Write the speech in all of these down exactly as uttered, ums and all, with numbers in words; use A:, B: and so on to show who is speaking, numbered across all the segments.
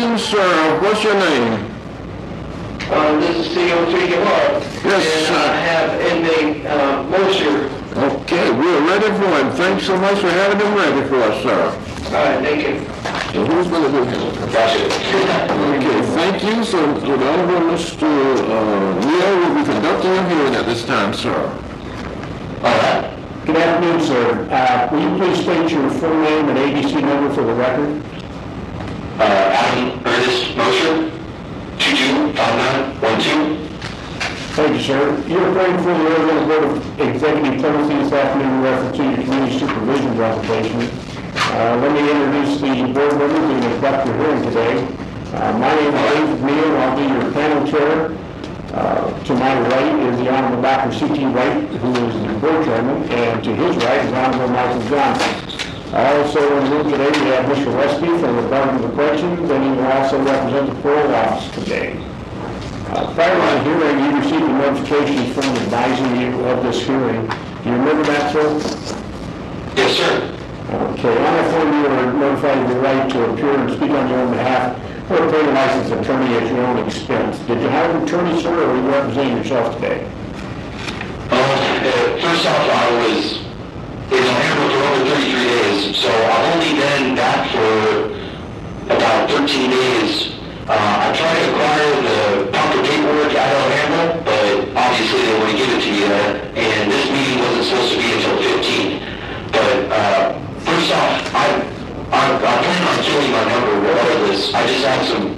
A: Greetings, sir. What's your name?
B: Uh, this is C O three Gillard.
A: Yes,
B: and
A: sir.
B: I have inmate uh, Mosher.
A: Okay, we're ready for him. Thanks so much for having him ready for us, sir.
B: All right, thank you.
A: So who's going to do him?
B: Gotcha.
A: Okay, thank you. So, with the Honorable Mister Uh, Neal will be conducting your hearing at this time, sir.
B: All right.
C: Good afternoon, sir. Uh, will you please state your full name and A B C number for the record?
B: Uh, Adam Ernest Mosher, two two five nine one two.
C: Thank you, sir. You're appearing before the Arizona Board of Executive Clemency this afternoon in reference to your community supervision presentation. Uh, let me introduce the board members who will conduct your hearing today. Uh, my name is David Neal, and I'll be your panel chair. Uh, to my right is the Honorable Doctor C T Wright, who is the board chairman, and to his right is Honorable Michael Johnson. Also in the room today we have Mister Westby from the Department of Corrections, and he will also represent the parole office today. Uh, prior to the hearing, you received a notification from advising you of this hearing. Do you remember that, sir?
B: Yes, sir.
C: Okay, on that form you were notified of your right to appear and speak on your own behalf or pay a licensed attorney at your own expense. Did you have an attorney, sir, or were you representing yourself today?
B: Uh, uh, first off, I was in Alhambra for over thirty-three days, so I've only been back for about thirteen days. Uh, I tried to acquire the proper paperwork at Alhambra, but obviously they wouldn't give it to you yet, and this meeting wasn't supposed to be until fifteen. But uh, first off, I, I, I plan on killing my number regardless. I just have some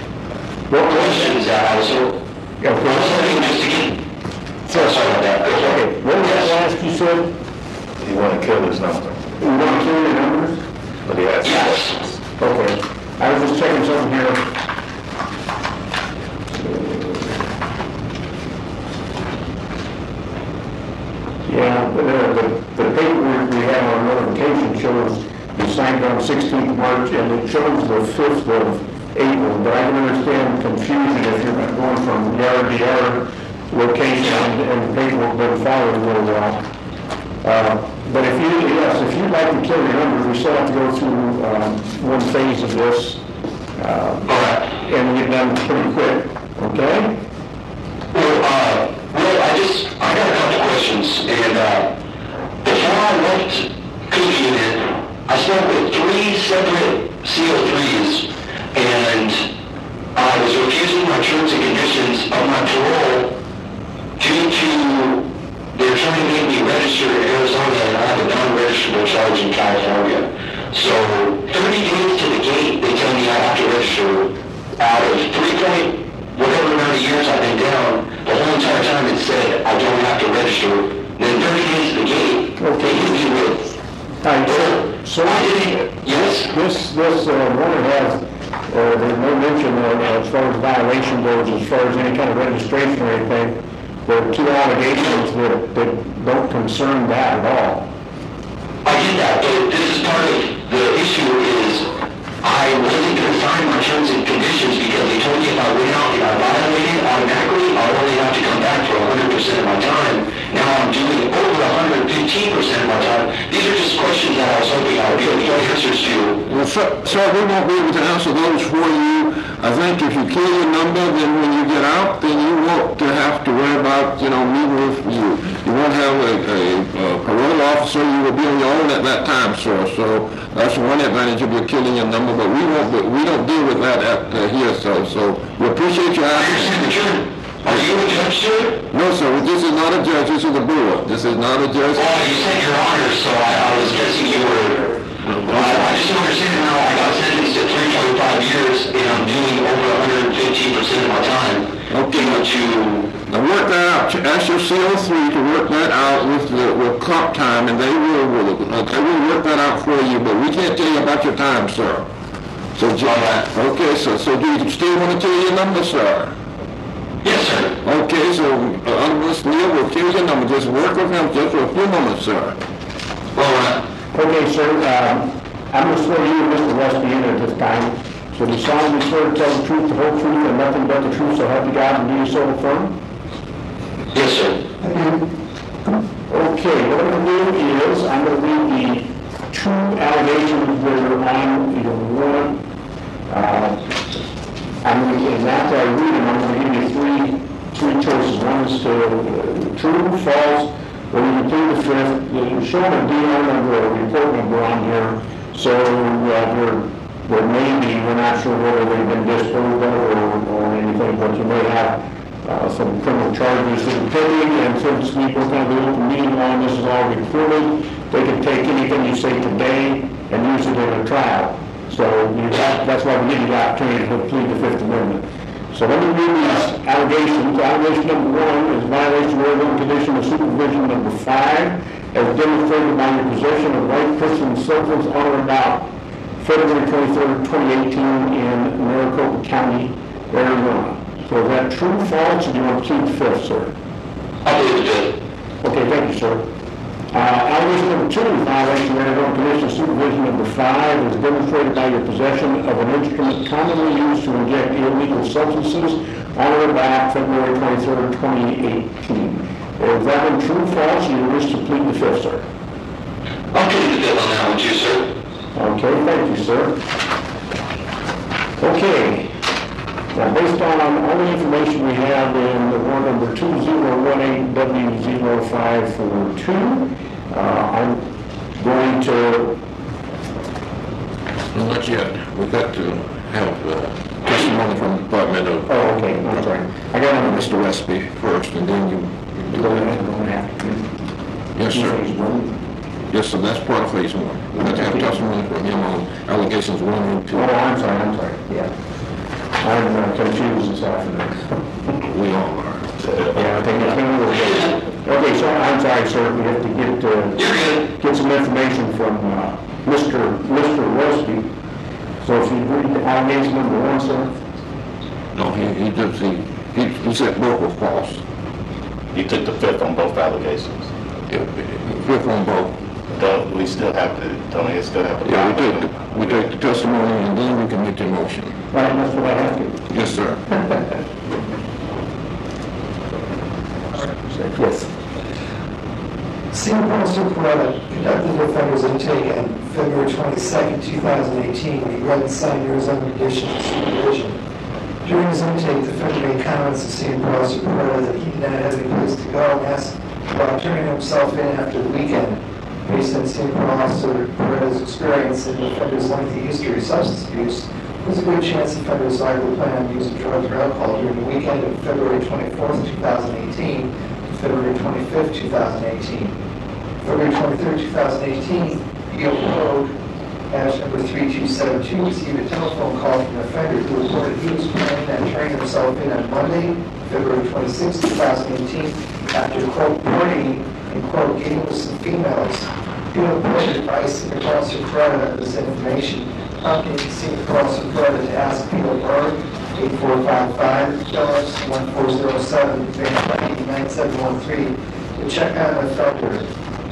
B: questions that I was,
C: Yeah,
B: I was hoping just to get. Sorry, sorry about that.
C: Okay, what was that last you said?
D: You want to kill his number,
C: You want to kill your numbers?
D: but he has.
B: Yes.
C: Okay, I was just checking something here. Yeah, the, the, the paperwork we have on notification shows you signed on sixteenth of March, and it shows the fifth of April, but I can understand confusion if you're going from yard to yard location and, and the paperwork doesn't follow real well. Uh, but if you, yes, if you'd like to kill your numbers, we still have to go through um, one phase of this, uh, and get done pretty quick, okay?
B: Well, uh, well, I just, I got a couple questions, and, uh, before I left Cook Unit, I spoke with three separate C O threes, and I was refusing my terms and conditions of my parole due to, they're trying to make me register in Arizona, and I have a non-registrable charge in California. So, thirty days to the gate, they tell me I have to register out of three point whatever amount of years I've been down, the whole entire time it said I don't have to register. Then thirty days to the gate,
C: Okay.
B: they hit me with.
C: All right, so, so
B: I didn't, yes?
C: this, this, uh, warrant has, uh, there's no mention of, as far as violation goes, as far as any kind of registration or anything. There are two allegations that, that don't concern that at all.
B: I get that, but this is part of the issue is I wasn't going to sign my terms and conditions because they told me if I went out and I violated automatically, I would only have to come back for one hundred percent of my time. Now I'm doing over one hundred fifteen percent of my time. These are just questions that I was hoping I would be able to get answers to.
A: Well, sir, sir, we won't be able to answer those for you. I think if you kill your number, then when you get out, then you won't uh, have to worry about, you know, meeting with you. You won't have a, a, a parole officer. You will be on your own at that time, sir. So that's one advantage of your killing your number. But we won't. But we don't deal with that at uh, here, sir. So we appreciate your asking.
B: Are you a judge, sir?
A: No, sir. This is not a judge. This is a board. This is not a judge.
B: Well, you said your honor, so I, I was guessing you were. I, I just don't understand how I got sentenced to three point five years and I'm doing over one hundred fifteen percent of my time. Okay, but you.
A: Now work that out. Ask your C O three to work that out with the with comp time, and they will, will uh, they will work that out for you. But we can't tell you about your time, sir. So, okay, so so do you still want to tell your number, sir?
B: Yes, sir.
A: Okay, so uh, Honorable Mister Neal will tell your number. Just work with him just for a few moments, sir.
B: All right.
C: Okay, sir, um, I'm going to swear you and Mister Westby in at this time. So do you solemnly swear to tell the truth, the whole truth, and nothing but the truth, so help you God, and do you so affirm?
B: Yes, sir.
C: Okay, what I'm going to do is, I'm going to read the two allegations that are on the warrant. Uh, And after I read them, I'm going to give you three, three choices. One is to uh, true, false, or you can plead the fifth. You show them a D R number or a report number on here, so uh, we're, we're maybe, we're not sure whether they've been disposed of or, or anything, but you may have uh, some criminal charges that are pending, and since we work on the open meeting law, and this is all recorded, they can take anything you say today and use it in a trial. So you have, that's why we give you the opportunity to plead the Fifth Amendment. So let me read these allegations. Allegation number one is violation of Oregon condition of supervision number five, as demonstrated by your possession of white crystalline substance on or about February twenty-third, twenty eighteen in Maricopa County, Arizona. So is that true, false, or do you want to plead the fifth, sir?
B: I believe it did.
C: Okay, thank you, sir. Uh, allegation number two is violation of Arizona Commission Supervision number five is demonstrated by your possession of an instrument commonly used to inject illegal substances on or about February twenty-third, twenty eighteen. Is that one true, false, or you wish to plead the fifth, sir?
B: I'll plead the fifth on that one too, sir.
C: Okay, thank you, sir. Okay. Now, based on all the information we have in the warrant number two zero one eight W zero five four two, uh, I'm going to...
A: No, not yet. We've got to have uh, testimony from the Department of...
C: Oh, okay, I'm sorry. I got
A: uh,
C: one.
A: Mister Westby first, and then you... you
C: Go
A: do
C: ahead,
A: that.
C: go ahead.
A: Yes, sir. Yes, sir, that's part of phase one. We've got to have testimony from him on allegations one and two.
C: Oh, I'm sorry, I'm sorry, yeah. I'm uh, confused this afternoon.
A: We all are.
C: Yeah, I think it's been a little bit. Okay, so I'm sorry, sir, we have to get, uh,
B: You're good.
C: get some information from uh, Mister Mister Westby. So if you read the allegation number one, sir.
A: No, he, he does, he, he, he said both were false.
D: You took the fifth on both allegations.
A: Yeah, fifth on both.
D: Don't, we still have to, don't we still have to?
A: Yeah, we take, the- we take the testimony and then we can make the motion.
C: Right, that's what I have to.
A: Yes, sir.
C: Yes.
E: Senior Officer Peretta conducted the offender's intake on February twenty-second, two thousand eighteen. He read and signed Arizona conditions of supervision. During his intake, the offender made comments to Senior Officer Peretta that he did not have any place to go and asked about turning himself in after the weekend. Based on Senior Officer Peretta's experience and the offender's lengthy history of substance abuse, there's a good chance the offender is likely planning on using drugs or alcohol during the weekend of February twenty-fourth, two thousand eighteen to February twenty-fifth, two thousand eighteen. February twenty-third, two thousand eighteen, E O Code, hash number three two seven two, received a telephone call from an offender who reported he was planning on turning himself in on Monday, February twenty-sixth, two thousand eighteen, after, quote, partying and, quote, getting with some females. He reported by Senior Officer Peretta this information, prompting Senior Officer Peretta to ask P O Bird, eight four five five, Phillips, one four zero seven, Van nine seven one three, to check on the offender.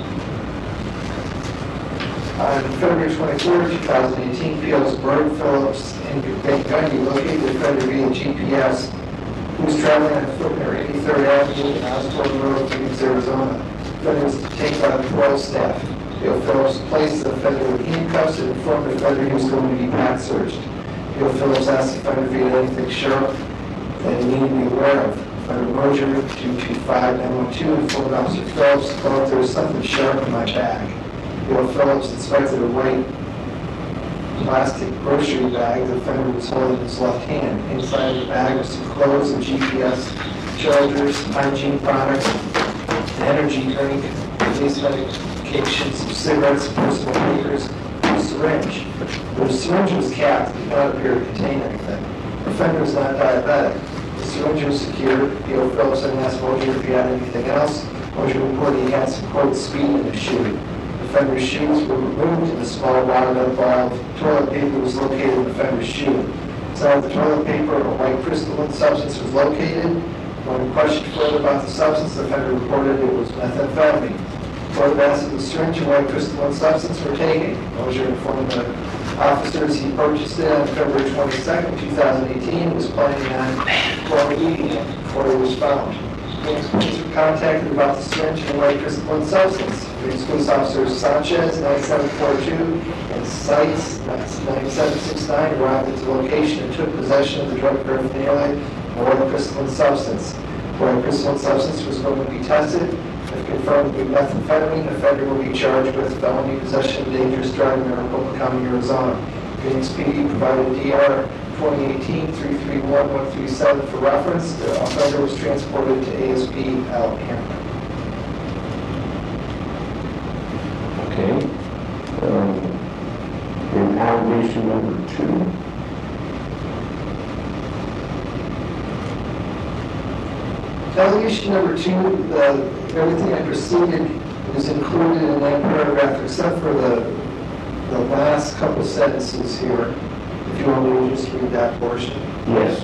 E: On February twenty-fourth, two thousand eighteen, P Os Bird, Phillips, and Van Gundy located the offender via G P S, who was traveling on foot near eighty-third Avenue in Osborne Road, Phoenix, Arizona. The offender was detained by the parole staff. P O Phillips placed the offender with handcuffs and informed the offender he was going to be back searched. P O Phillips asked the offender if he had anything sheriff that he needed to be aware of. Offender Roger, two two five nine one two, informed Officer Phillips, thought there was something sharp in my bag. P O Phillips inspected a white plastic grocery bag the offender was holding in his left hand. Inside the bag was some clothes and G P S chargers, hygiene products, an energy drink, police medications, some cigarettes, personal papers, and a syringe. The syringe was capped, did not appear to contain anything. The offender was not diabetic. The syringe was secured. P O Phillips then asked Roger if he had anything else. Roger reported he had some, quote, speed in his shoe. The offender's shoes were removed and a small watermelon bottle of toilet paper was located in the offender's shoe. Inside the toilet paper, a white crystalline substance was located. When questioned further about the substance, the offender reported it was methamphetamine. Photographs of the syringe and white crystalline substance were taken. Mosher informed the officers he purchased it on February twenty-second, two thousand eighteen, and was planning on while eating it before it was found. Police were contacted about the syringe and white crystalline substance. Phoenix Police Officer Sanchez, nine seven four two, and Sites, nine seven six nine, arrived at the location and took possession of the drug paraphernalia and oil crystalline substance. Oil crystalline substance was going to be tested. If confirmed to be methamphetamine, the offender will be charged with felony possession of dangerous drug in Maricopa County, Arizona. Phoenix P D provided D R twenty eighteen three three one one three seven for reference. The offender was transported to A S P Alabama.
C: Okay. Um, in allegation number two.
E: Allegation number two, uh, everything that preceded is included in that paragraph except for the, the last couple sentences here. If you want me to just read that portion.
C: Yes.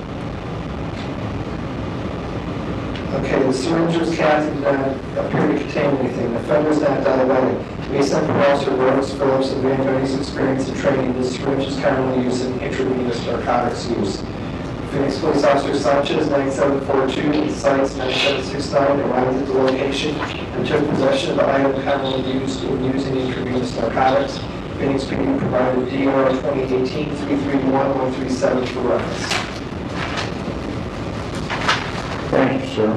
E: Okay, the syringes catheter did not appear to contain anything. The offender is not diabetic. Based on Professor Rose Phillips and Van Gundy's experience and training, this syringe is commonly used in intravenous narcotics use. Phoenix Police Officer Sanchez, nine seven four two, and Sites, nine seven six nine, arrived at the location and took possession of the item commonly used in using intravenous narcotics. Phoenix P D provided D R twenty eighteen three three one one three seven for reference.
C: Thank you, sir.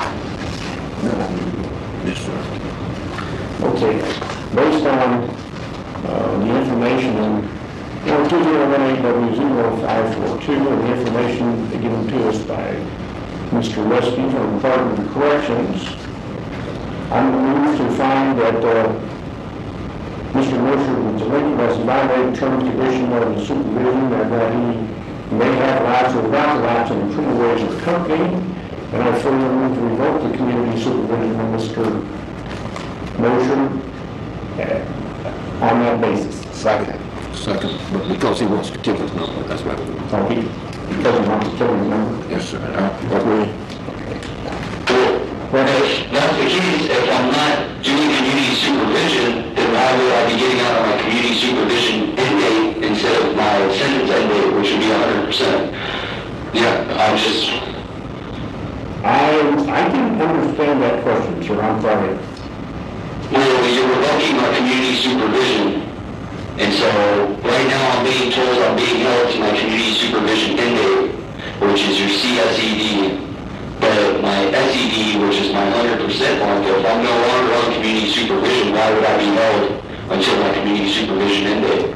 A: Yes, sir.
C: Okay. Based on uh, the information in two zero one eight W zero five four two and the information given to us by Mister Wesky from the Department of Corrections, I'm moved to find that uh, Mister Mercer was delinquent as violated terms and conditions of the supervision, and that he may have lapsed or not lapsed in the criminal ways of the company. And I further move to revoke the community supervision of Mister Mercer uh, on that basis.
A: Second. Second, but because he wants to kill his number, that's why.
C: So he, because he wants to kill his number.
A: Yes, sir. I agree.
B: Well, if that's the case, if I'm not doing community supervision, then why would I be getting out of my community supervision end date instead of my sentence end date, which would be one hundred percent? Yeah, I'm just...
C: I, I didn't understand that question, sir. I'm sorry.
B: Well, you're revoking my community supervision, and so right now I'm being told I'm being held to my community supervision end date, which is your C S E D. But my S E D, which is my one hundred percent mark, if I'm no longer on community supervision, why would I be held until my community supervision end date?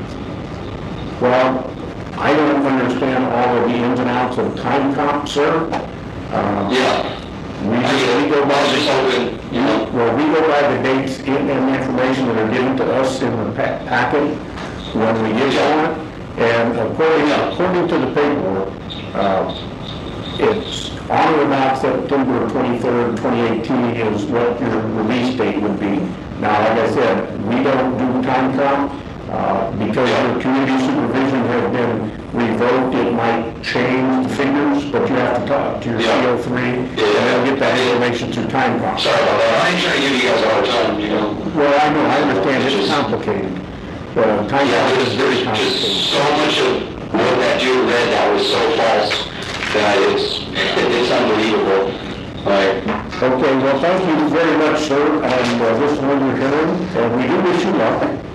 C: Well, I don't understand all of the ins and outs of time comp, sir. Uh,
B: Yeah.
C: We,
B: I mean,
C: we go
B: I
C: by
B: was just hoping, you know,
C: Well, we go by the dates in, and the information that are given to us in the pa- packet when we get on it. And according, according to the paperwork, uh, it's on or about September twenty-third, twenty eighteen is what your release date would be. Now, like I said, we don't do time comp, uh, because your community supervision has been revoked. It might change the figures, but you have to talk to your
B: Yeah.
C: C O three, and
B: Yeah.
C: they'll get that information through time comp.
B: sorry about that. I ain't trying to give you guys a hard time, you know.
C: Well, I know, I understand, it's complicated. Uh, time
B: Yeah,
C: comp
B: there's,
C: is very
B: there's
C: complicated.
B: just so much of what that dude read that was so false that it's, it's unbelievable. Like,
C: Okay, well, thank you very much, sir, and uh, this is your hearing, and we do wish you luck.